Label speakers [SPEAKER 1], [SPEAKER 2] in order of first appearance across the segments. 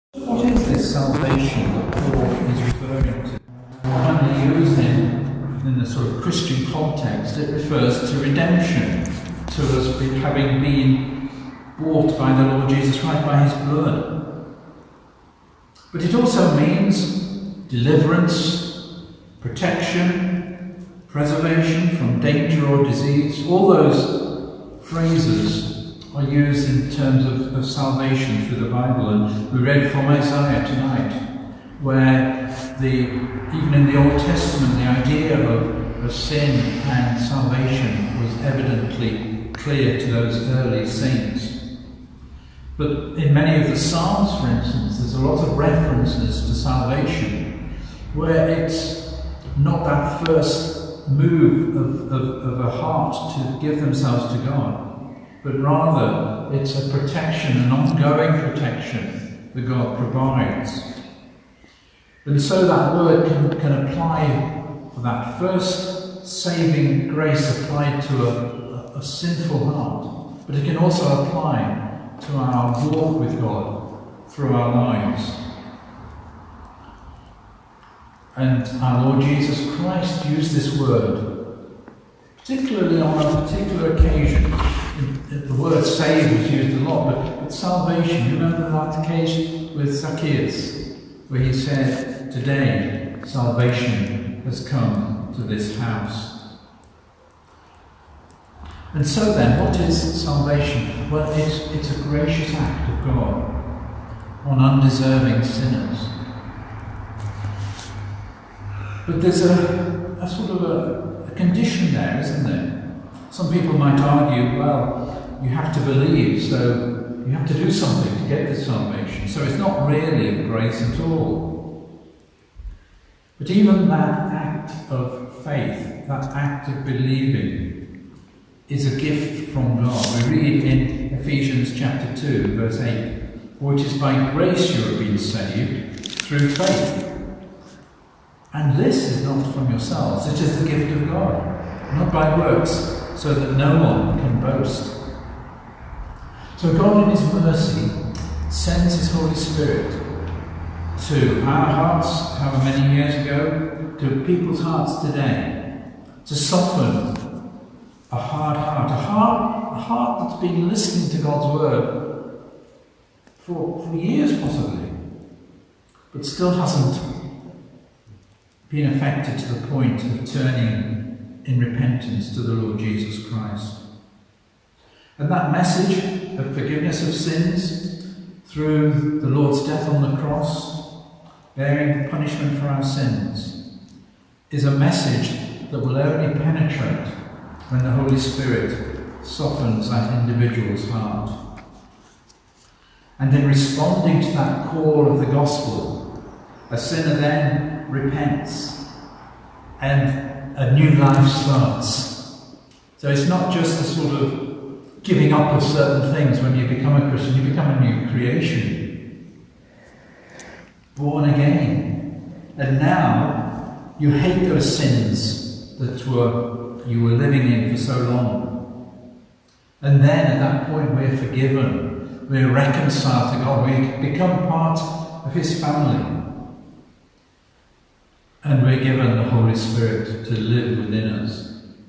[SPEAKER 1] What is this salvation that Paul is referring to? When used in the sort of Christian context, it refers to redemption, to us having been bought by the Lord Jesus Christ, by his blood. But it also means deliverance, protection, preservation from danger or disease. All those phrases are used in terms of salvation through the Bible, and we read from Isaiah tonight, where even in the Old Testament the idea of sin and salvation was evidently clear to those early saints. But in many of the Psalms, for instance, there's a lot of references to salvation, where it's not that first move of a heart to give themselves to God, but rather it's a protection, an ongoing protection that God provides. And so that word can apply for that first saving grace applied to a sinful heart, but it can also apply to our walk with God through our lives. And our Lord Jesus Christ used this word, particularly on a particular occasion. The word save was used a lot, but salvation, you remember that occasion with Zacchaeus, where he said, "Today salvation has come to this house." And so then, what is salvation? Well, it's a gracious act of God on undeserving sinners. But there's a sort of a condition there, isn't there? Some people might argue, well, you have to believe, so you have to do something to get this salvation. So it's not really of grace at all. But even that act of faith, that act of believing, is a gift from God. We read in Ephesians chapter 2, verse 8, "For it is by grace you have been saved, through faith. And this is not from yourselves, it is the gift of God, not by works, so that no one can boast." So God in his mercy sends his Holy Spirit to our hearts, however many years ago, to people's hearts today, to soften a hard heart, a heart that's been listening to God's word for years possibly, but still hasn't been affected to the point of turning in repentance to the Lord Jesus Christ. And that message of forgiveness of sins through the Lord's death on the cross, bearing the punishment for our sins, is a message that will only penetrate when the Holy Spirit softens that individual's heart. And in responding to that call of the gospel, a sinner then repents and a new life starts. So it's not just a sort of giving up of certain things when you become a Christian, you become a new creation. Born again. And now you hate those sins that you were living in for so long. And then at that point we're forgiven. We're reconciled to God. We become part of his family. And we're given the Holy Spirit to live within us.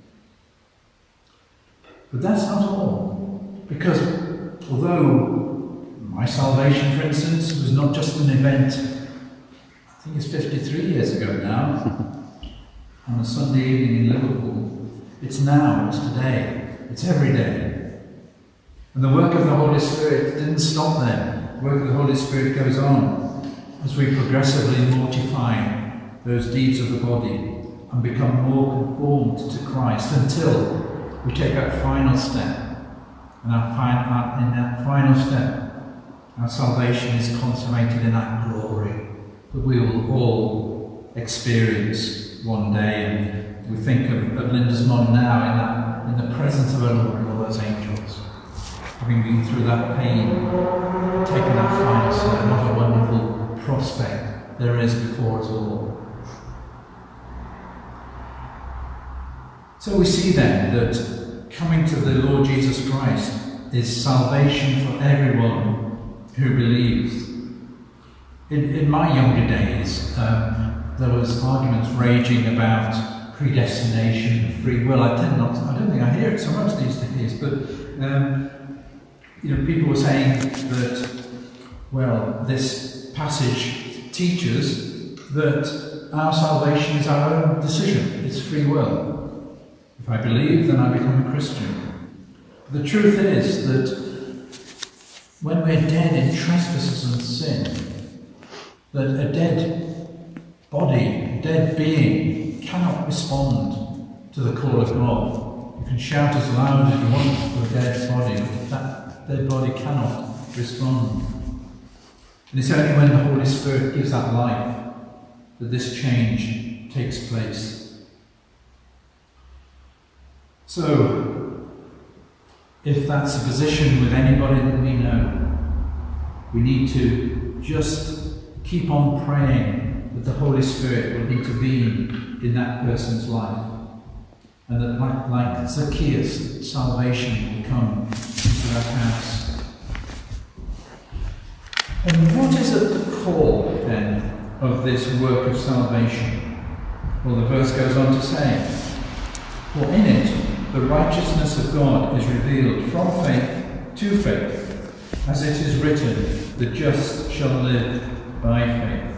[SPEAKER 1] But that's not all. Because although my salvation, for instance, was not just an event, I think it's 53 years ago now, on a Sunday evening in Liverpool, it's now, it's today, it's every day. And the work of the Holy Spirit didn't stop there. The work of the Holy Spirit goes on as we progressively mortify those deeds of the body and become more conformed to Christ until we take that final step. And in that final step, our salvation is consummated in that glory that we will all experience one day. And we think of Lindisfarne now in the presence of our Lord and all those angels, having been through that pain, taken that final step. What a wonderful prospect there is before us all. So we see then that coming to the Lord Jesus Christ is salvation for everyone who believes. In my younger days, there was arguments raging about predestination, free will. I don't think I hear it so much these days, but people were saying that, well, this passage teaches that our salvation is our own decision. It's free will. If I believe, then I become a Christian. The truth is that when we're dead in trespasses and sin, that a dead body, a dead being, cannot respond to the call of God. You can shout as loud as you want to a dead body, but that dead body cannot respond. And it's only when the Holy Spirit gives that life that this change takes place. So, if that's a position with anybody that we know, we need to just keep on praying that the Holy Spirit will intervene in that person's life, and that, like Zacchaeus, salvation will come into that house. And what is at the core, then, of this work of salvation? Well, the verse goes on to say, "For in it the righteousness of God is revealed from faith to faith, as it is written, the just shall live by faith."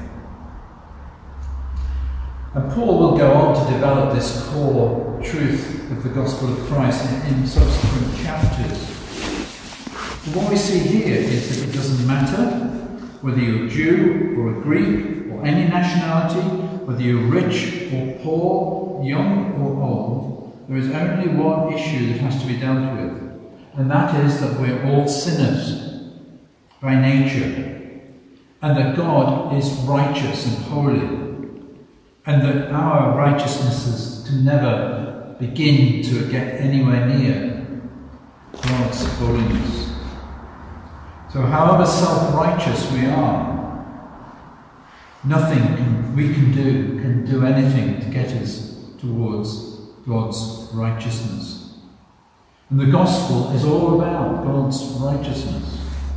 [SPEAKER 1] And Paul will go on to develop this core truth of the gospel of Christ in subsequent chapters. But what we see here is that it doesn't matter whether you're a Jew or a Greek or any nationality, whether you're rich or poor, young or old, there is only one issue that has to be dealt with, and that is that we're all sinners by nature, and that God is righteous and holy, and that our righteousnesses can never begin to get anywhere near God's holiness. So however self-righteous we are, nothing we can do anything to get us towards God's righteousness. And the gospel is all about God's righteousness.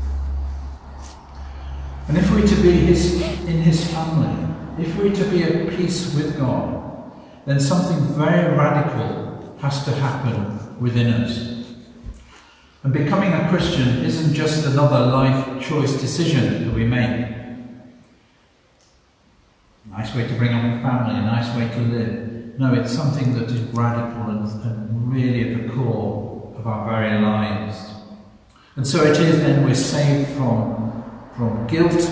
[SPEAKER 1] And if we're to be in his family, if we're to be at peace with God, then something very radical has to happen within us. And becoming a Christian isn't just another life choice decision that we make. A nice way to bring up a family, a nice way to live. No, it's something that is radical and really at the core of our very lives. And so it is then we're saved from guilt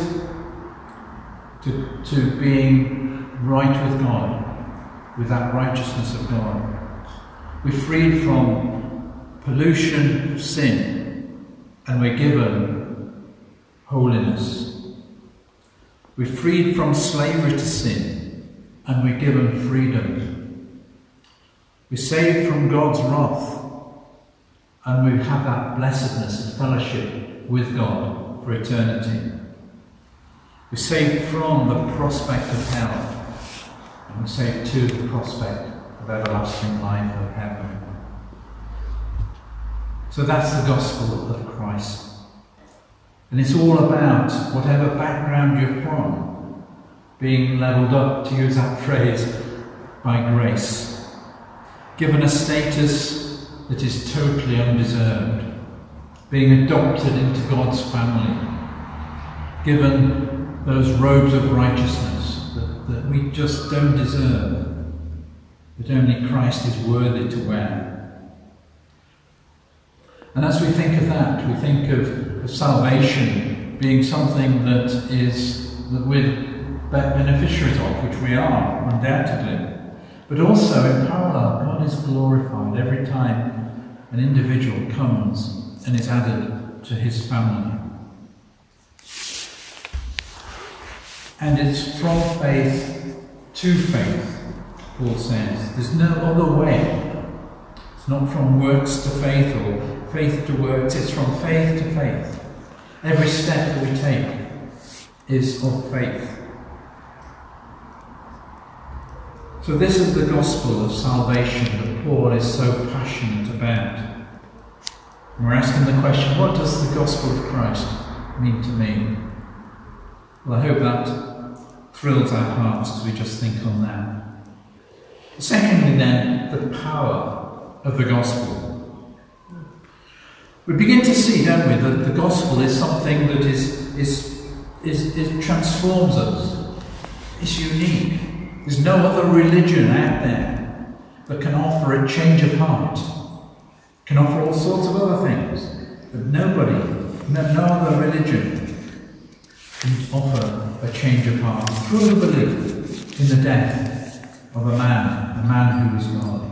[SPEAKER 1] to being right with God, with that righteousness of God. We're freed from pollution of sin, and we're given holiness. We're freed from slavery to sin, and we're given freedom. We're saved from God's wrath, and we have that blessedness and fellowship with God for eternity. We're saved from the prospect of hell, and we're saved to the prospect of everlasting life of heaven. So that's the gospel of Christ. And it's all about, whatever background you're from, being levelled up, to use that phrase, by grace. Given a status that is totally undeserved. Being adopted into God's family. Given those robes of righteousness that we just don't deserve, that only Christ is worthy to wear. And as we think of that, we think of salvation being something that we're beneficiaries of, which we are, undoubtedly. But also, in parallel, God is glorified every time an individual comes and is added to his family. And it's from faith to faith, Paul says. There's no other way. It's not from works to faith or faith to works. It's from faith to faith. Every step that we take is of faith. So this is the gospel of salvation that Paul is so passionate about. And we're asking the question, what does the gospel of Christ mean to me? Well, I hope that thrills our hearts as we just think on that. Secondly then, the power of the gospel. We begin to see, don't we, that the gospel is something that it transforms us. It's unique. There's no other religion out there that can offer a change of heart, can offer all sorts of other things, but no other religion can offer a change of heart through the belief in the death of a man who was God.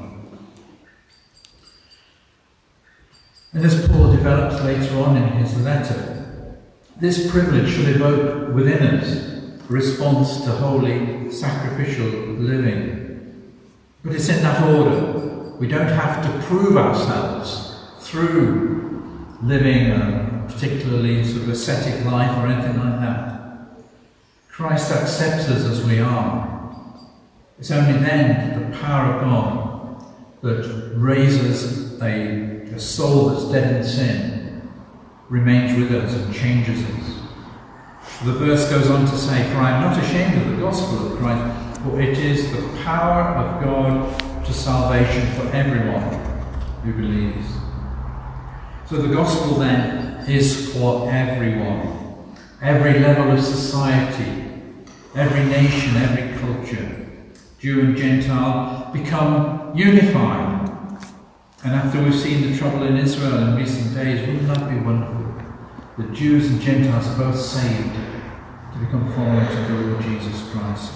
[SPEAKER 1] And as Paul develops later on in his letter, this privilege should evoke within us a response to holy, sacrificial living. But it's in that order. We don't have to prove ourselves through living a particularly sort of ascetic life or anything like that. Christ accepts us as we are. It's only then that the power of God that raises a soul that's dead in sin remains with us and changes us. The verse goes on to say, "For I am not ashamed of the gospel of Christ, for it is the power of God to salvation for everyone who believes." So the gospel then is for everyone, every level of society, every nation, every culture. Jew and Gentile become unified. And after we've seen the trouble in Israel in recent days, wouldn't that be wonderful? The Jews and Gentiles are both saved to become followers of the Lord Jesus Christ.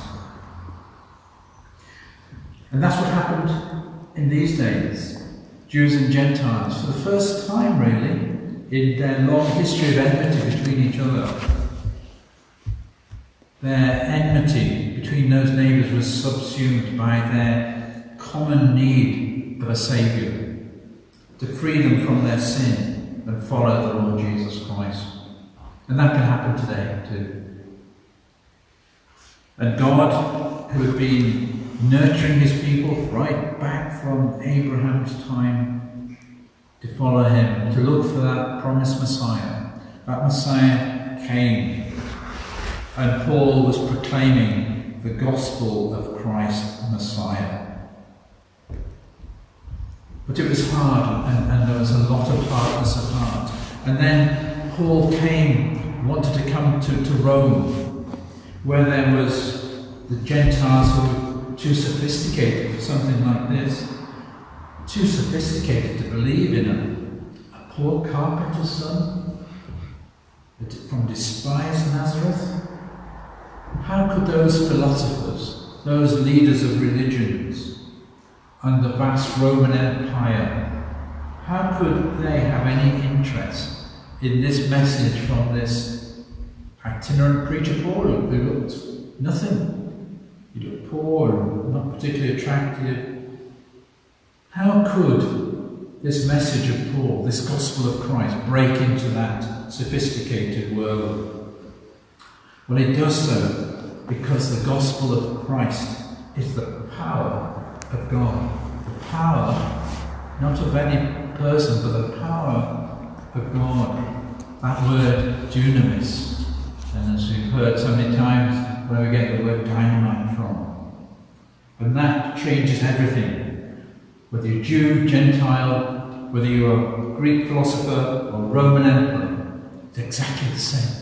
[SPEAKER 1] And that's what happened in these days. Jews and Gentiles, for the first time really, in their long history of enmity between each other, their enmity between those neighbours was subsumed by their common need of a Saviour, to free them from their sin and follow the Lord Jesus Christ. And that can happen today too. And God, who had been nurturing his people right back from Abraham's time to follow him, to look for that promised Messiah, that Messiah came. And Paul was proclaiming the gospel of Christ Messiah. But it was hard, and there was a lot of hardness of heart. And then Paul wanted to come to Rome, where there was the Gentiles who were too sophisticated for something like this, too sophisticated to believe in a poor carpenter's son from despised Nazareth. How could those philosophers, those leaders of religions, and the vast Roman Empire, how could they have any interest in this message from this itinerant preacher Paul, who looked nothing? He looked poor and not particularly attractive. How could this message of Paul, this gospel of Christ, break into that sophisticated world? Well, it does so because the gospel of Christ is the power of God. The power, not of any person, but the power of God. That word dunamis, and as we've heard so many times, where we get the word dynamite from. And that changes everything. Whether you're Jew, Gentile, whether you're a Greek philosopher or Roman emperor, it's exactly the same.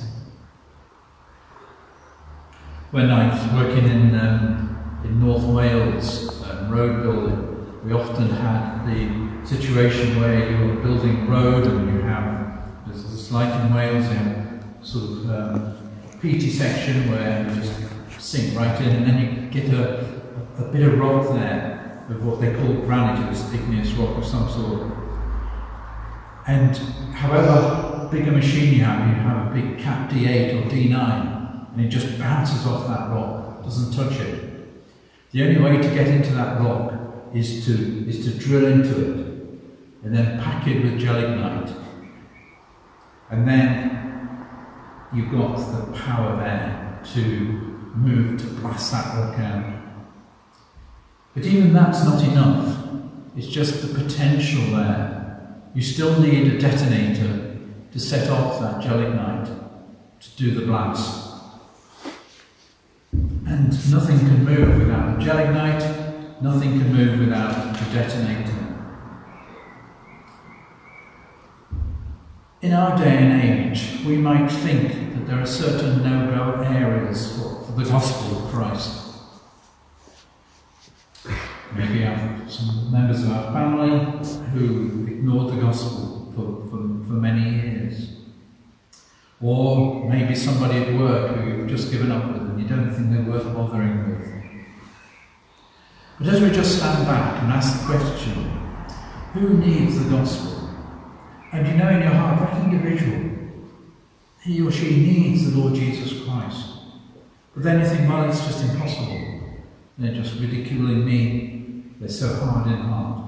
[SPEAKER 1] When I was working in North Wales, road building, we often had the situation where you were building road and you have, there's like in Wales, you have sort of a peaty section where you just sink right in, and then you get a bit of rock there of what they call granite, or igneous rock of some sort. And however big a machine you have a big Cat D8 or D9, and it just bounces off that rock, doesn't touch it. The only way to get into that rock is to drill into it and then pack it with gelignite. And then you've got the power there to move, to blast that rock out. But even that's not enough. It's just the potential there. You still need a detonator to set off that gelignite to do the blast. And nothing can move without the gelignite, nothing can move without the detonator. In our day and age, we might think that there are certain no-go areas for the gospel of Christ. Maybe some members of our family who ignored the gospel for many years. Or maybe somebody at work who you've just given up with and you don't think they're worth bothering with. But as we just stand back and ask the question, who needs the gospel? And you know in your heart, that individual, he or she needs the Lord Jesus Christ. But then you think, well, it's just impossible. They're just ridiculing me. They're so hard in heart.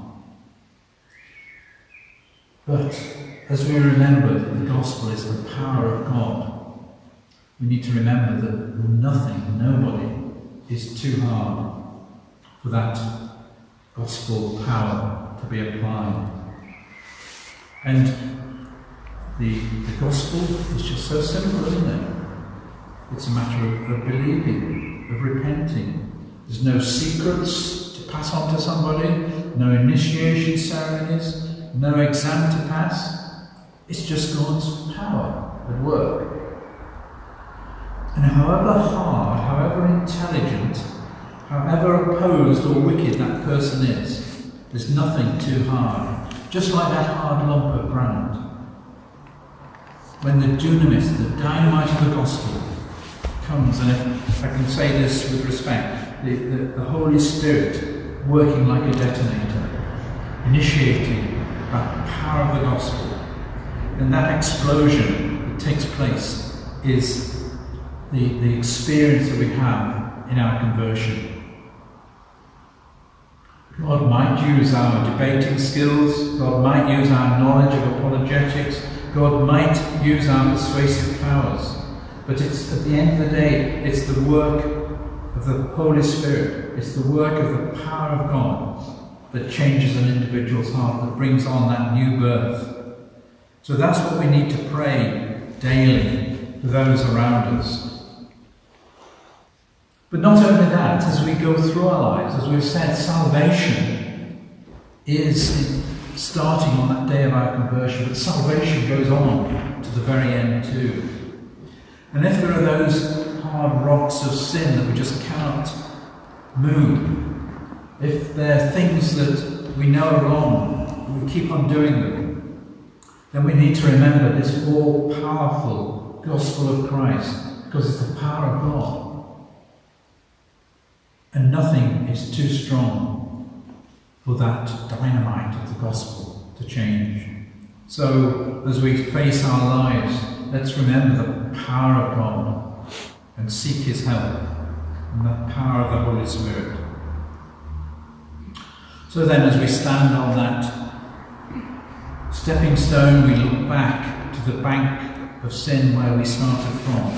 [SPEAKER 1] But as we remember that the gospel is the power of God, we need to remember that nothing, nobody is too hard for that gospel power to be applied. And the gospel is just so simple, isn't it? It's a matter of believing, of repenting. There's no secrets to pass on to somebody, no initiation ceremonies, no exam to pass. It's just God's power at work. And however hard, however intelligent, however opposed or wicked that person is, there's nothing too hard. Just like that hard lump of granite. When the dunamis, the dynamite of the gospel, comes, and if I can say this with respect, the Holy Spirit working like a detonator, initiating that power of the gospel, and that explosion that takes place is the experience that we have in our conversion. God might use our debating skills, God might use our knowledge of apologetics, God might use our persuasive powers, but it's at the end of the day, it's the work of the Holy Spirit, it's the work of the power of God that changes an individual's heart, that brings on that new birth. So that's what we need to pray daily for those around us. But not only that, as we go through our lives, as we've said, salvation is starting on that day of our conversion, but salvation goes on to the very end too. And if there are those hard rocks of sin that we just cannot move, if there are things that we know are wrong, we keep on doing them, then we need to remember this all-powerful gospel of Christ, because it's the power of God. And nothing is too strong for that dynamite of the gospel to change. So, as we face our lives, let's remember the power of God and seek His help and the power of the Holy Spirit. So then, as we stand on that stepping stone, we look back to the bank of sin where we started from.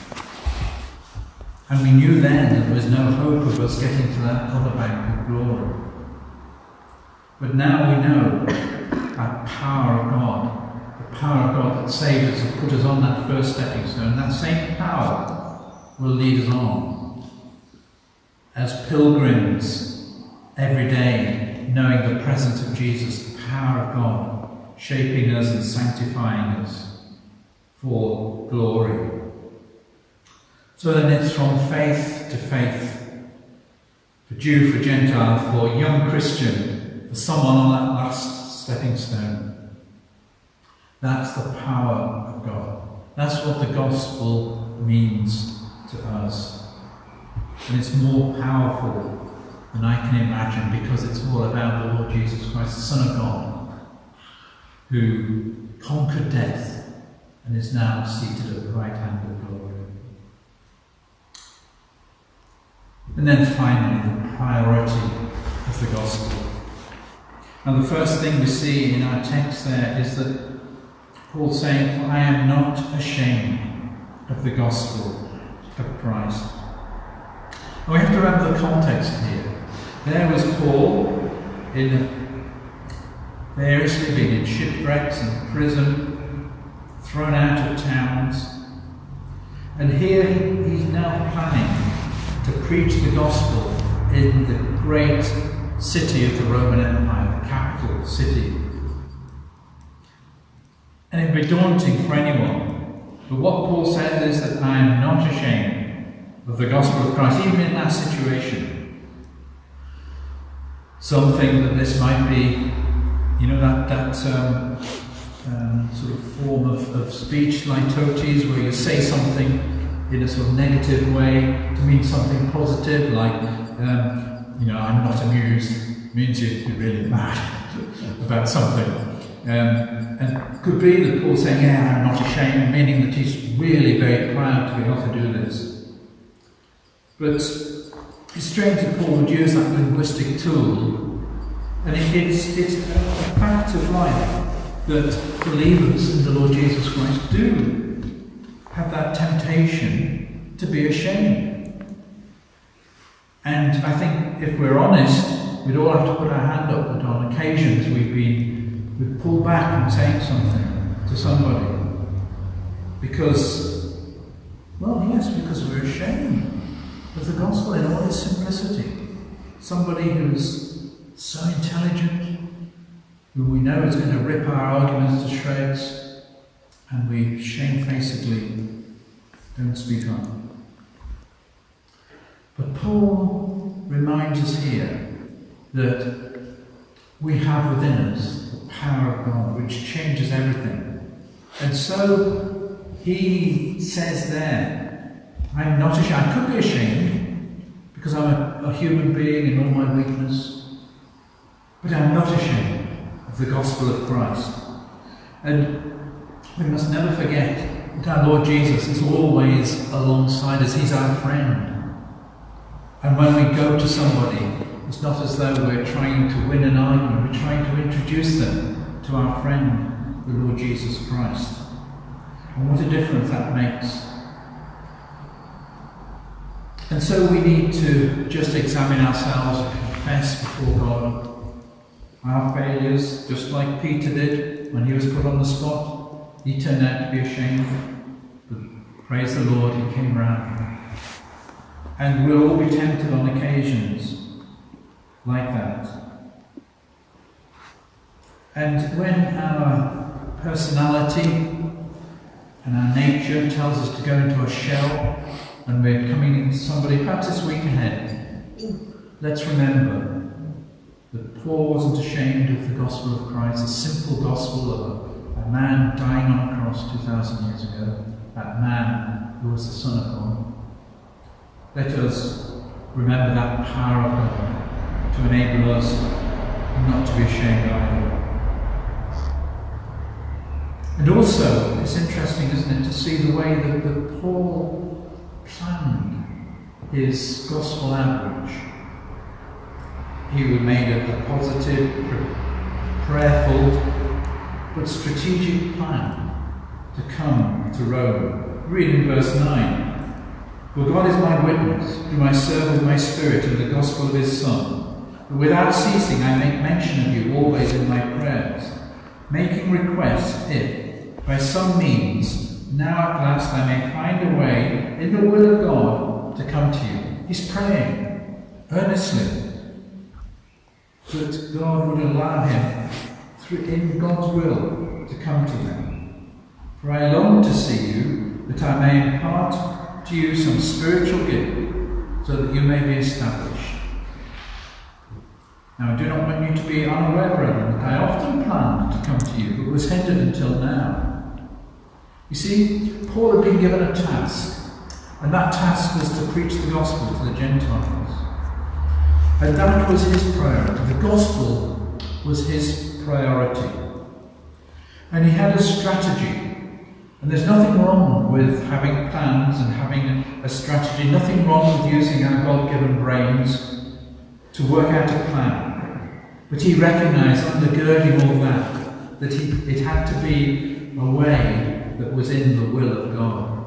[SPEAKER 1] And we knew then that there was no hope of us getting to that other bank of glory. But now we know that power of God, the power of God that saved us and put us on that first stepping stone, that same power will lead us on. As pilgrims, every day, knowing the presence of Jesus, the power of God, shaping us and sanctifying us for glory. So then it's from faith to faith, for Jew, for Gentile, for young Christian, for someone on that last stepping stone. That's the power of God. That's what the gospel means to us. And it's more powerful than I can imagine, because it's all about the Lord Jesus Christ, the Son of God, who conquered death and is now seated at the right hand of glory. And then finally, the priority of the gospel. And the first thing we see in our text there is that Paul's saying, "For I am not ashamed of the gospel of Christ." And we have to remember the context here. There was Paul variously being in shipwrecks and prison, thrown out of towns. And here he's now planning to preach the gospel in the great city of the Roman Empire, the capital city. And it would be daunting for anyone. But what Paul says is that I am not ashamed of the gospel of Christ, even in that situation. Some think that this might be, that sort of form of speech, litotes, where you say something in a sort of negative way to mean something positive, like, I'm not amused, means you're really mad about something. And it could be that Paul's saying, I'm not ashamed, meaning that he's really very proud to be able to do this. But it's strange that Paul would use that linguistic tool, and it's a fact of life that believers in the Lord Jesus Christ do have that temptation to be ashamed. And I think if we're honest, we'd all have to put our hand up that on occasions we've pulled back from saying something to somebody. Because we're ashamed of the gospel in all its simplicity. Somebody who's so intelligent, who we know is going to rip our arguments to shreds, and we shamefacedly don't speak up. But Paul reminds us here that we have within us the power of God, which changes everything. And so he says there, I'm not ashamed. I could be ashamed because I'm a human being in all my weakness, but I'm not ashamed of the gospel of Christ. And we must never forget that our Lord Jesus is always alongside us. He's our friend. And when we go to somebody, it's not as though we're trying to win an argument, we're trying to introduce them to our friend, the Lord Jesus Christ. And what a difference that makes. And so we need to just examine ourselves and confess before God our failures, just like Peter did when he was put on the spot. He turned out to be ashamed, but praise the Lord, he came round. And we'll all be tempted on occasions like that. And when our personality and our nature tells us to go into a shell, and we're coming into somebody, perhaps this week ahead, let's remember that Paul wasn't ashamed of the gospel of Christ, the simple gospel of a man dying on a cross 2,000 years ago, that man who was the Son of God. Let us remember that power of God to enable us not to be ashamed either. And also, it's interesting, isn't it, to see the way that Paul planned his gospel outreach. He made a positive, prayerful, but strategic plan to come to Rome. Read in verse 9. For God is my witness, whom I serve with my spirit in the gospel of his Son. But without ceasing I make mention of you always in my prayers, making request if, by some means, now at last I may find a way in the will of God to come to you. He's praying earnestly that God would allow him, in God's will, to come to them. For I long to see you, that I may impart to you some spiritual gift, so that you may be established. Now I do not want you to be unaware, brethren, that I often planned to come to you, but was hindered until now. You see, Paul had been given a task, and that task was to preach the gospel to the Gentiles. And that was his priority. The gospel was his priority. And he had a strategy. And there's nothing wrong with having plans and having a strategy. Nothing wrong with using our God-given brains to work out a plan. But he recognised, undergirding all that it had to be a way that was in the will of God.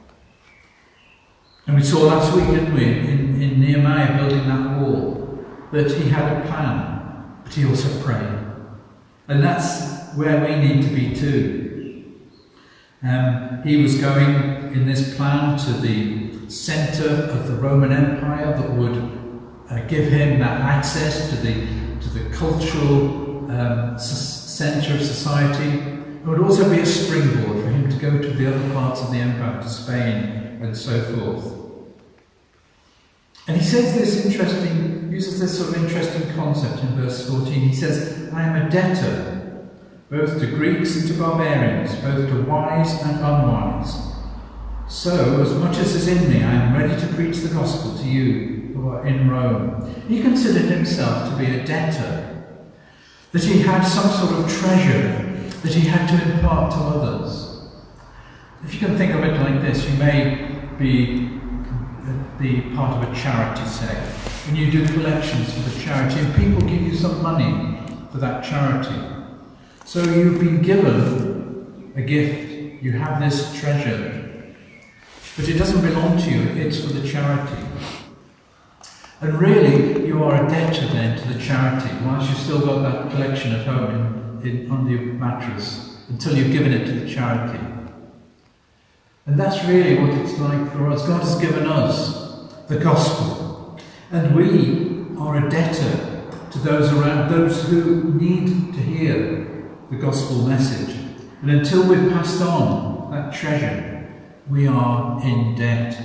[SPEAKER 1] And we saw last week, didn't we, in Nehemiah building that wall, that he had a plan, but he also prayed. And that's where we need to be too. He was going in this plan to the centre of the Roman Empire that would give him that access to the cultural centre of society. It would also be a springboard for him to go to the other parts of the empire, to Spain and so forth. And he says uses this sort of interesting concept in verse 14. He says, I am a debtor, both to Greeks and to barbarians, both to wise and unwise. So, as much as is in me, I am ready to preach the gospel to you who are in Rome. He considered himself to be a debtor, that he had some sort of treasure that he had to impart to others. If you can think of it like this, you may be part of a charity, say, and you do collections for the charity, and people give you some money for that charity. So you've been given a gift, you have this treasure, but it doesn't belong to you, it's for the charity. And really, you are a debtor then to the charity, whilst you've still got that collection at home on your mattress, until you've given it to the charity. And that's really what it's like for us. God has given us the gospel, and we are a debtor to those around, those who need to hear the gospel message. And until we've passed on that treasure, we are in debt.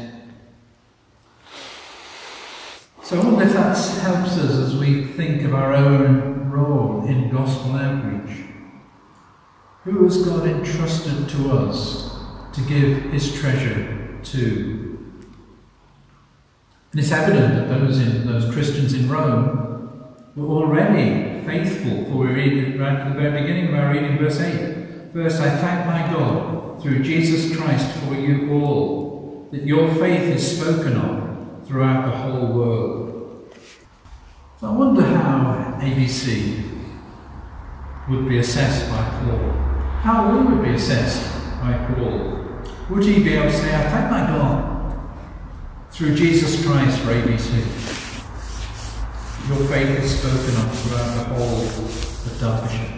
[SPEAKER 1] So I wonder if that helps us as we think of our own role in gospel outreach. Who has God entrusted to us to give his treasure to? And it's evident that those Christians in Rome were already faithful, for we read right at the very beginning of our reading, verse 8. First, I thank my God through Jesus Christ for you all, that your faith is spoken of throughout the whole world. So I wonder how ABC would be assessed by Paul. How we would be assessed by Paul. Would he be able to say, I thank my God through Jesus Christ for ABC. Your faith is spoken of throughout the whole of Derbyshire.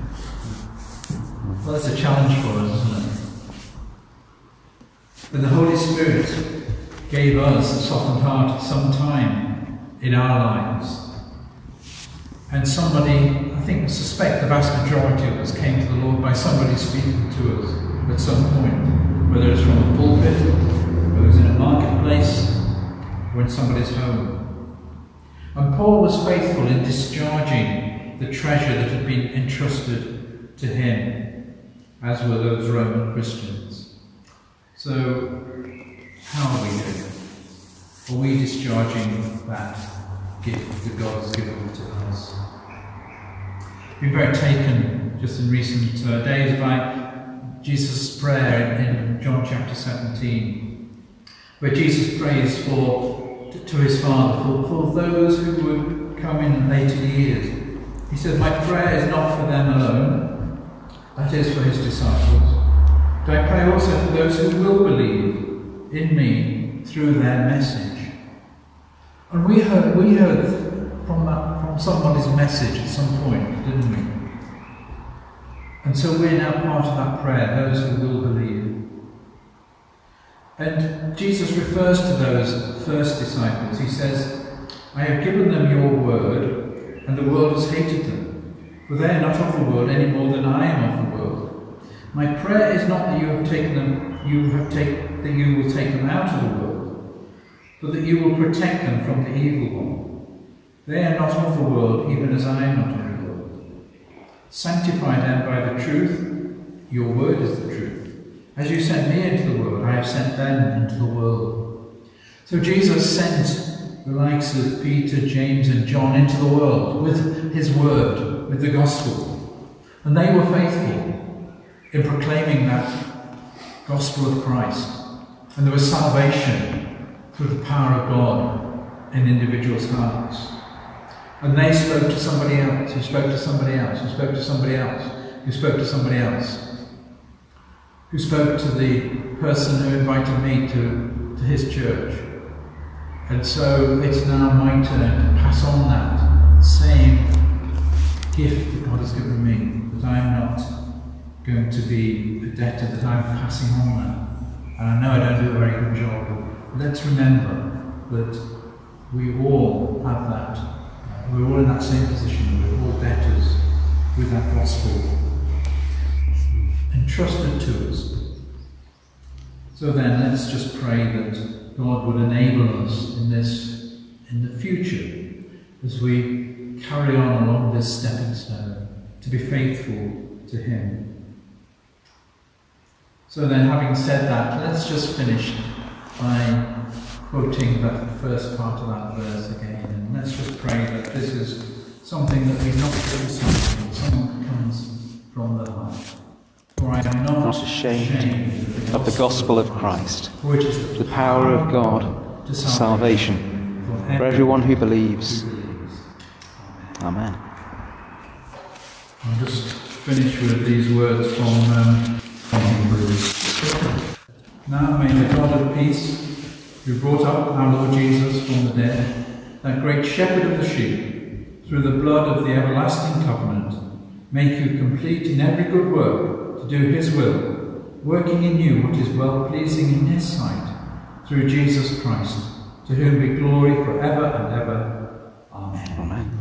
[SPEAKER 1] Well, that's a challenge for us, isn't it? But the Holy Spirit gave us a softened heart at some time in our lives. And somebody, I suspect the vast majority of us came to the Lord by somebody speaking to us at some point, whether it's from a pulpit, whether it's in a marketplace, or in somebody's home. And Paul was faithful in discharging the treasure that had been entrusted to him, as were those Roman Christians. So, how are we doing? Are we discharging that gift that God has given to us? I've been very taken just in recent days by Jesus' prayer in John chapter 17, where Jesus prays to his Father for those who would come in later years. He says, my prayer is not for them alone, that is for his disciples, but I pray also for those who will believe in me through their message. And we heard from somebody's message at some point, didn't we? And so we're now part of that prayer, those who will believe. And Jesus refers to those first disciples. He says, I have given them your word, and the world has hated them, for they are not of the world any more than I am of the world. My prayer is not that you will take them out of the world, but that you will protect them from the evil one. They are not of the world, even as I am not of the world. Sanctify them by the truth. Your word is the truth. As you sent me into the world, I have sent them into the world. So Jesus sent the likes of Peter, James and John into the world with his word, with the gospel. And they were faithful in proclaiming that gospel of Christ. And there was salvation through the power of God in individuals' hearts. And they spoke to somebody else, who spoke to somebody else, who spoke to somebody else, who spoke to somebody else, who spoke to the person who invited me to his church. And so it's now my turn to pass on that same gift that God has given me, that I'm not going to be a debtor, that I'm passing on that. And I know I don't do a very good job let's remember that we all have that. We're all in that same position. We're all debtors with that gospel entrusted to us. So then, let's just pray that God would enable us in this, in the future, as we carry on along this stepping stone, to be faithful to Him. So then, having said that, let's just finish by quoting that first part of that verse again, and let's just pray that this is something that we not something that comes from the heart. For I am not
[SPEAKER 2] ashamed of the gospel of Christ,
[SPEAKER 1] for it is
[SPEAKER 2] the power of God to salvation for everyone who believes. Amen.
[SPEAKER 1] I'll just finish with these words from Hebrews. Now may the God of peace, who brought up our Lord Jesus from the dead, that great shepherd of the sheep, through the blood of the everlasting covenant, make you complete in every good work to do His will, working in you what is well-pleasing in His sight, through Jesus Christ, to whom be glory forever and ever. Amen.
[SPEAKER 2] Amen.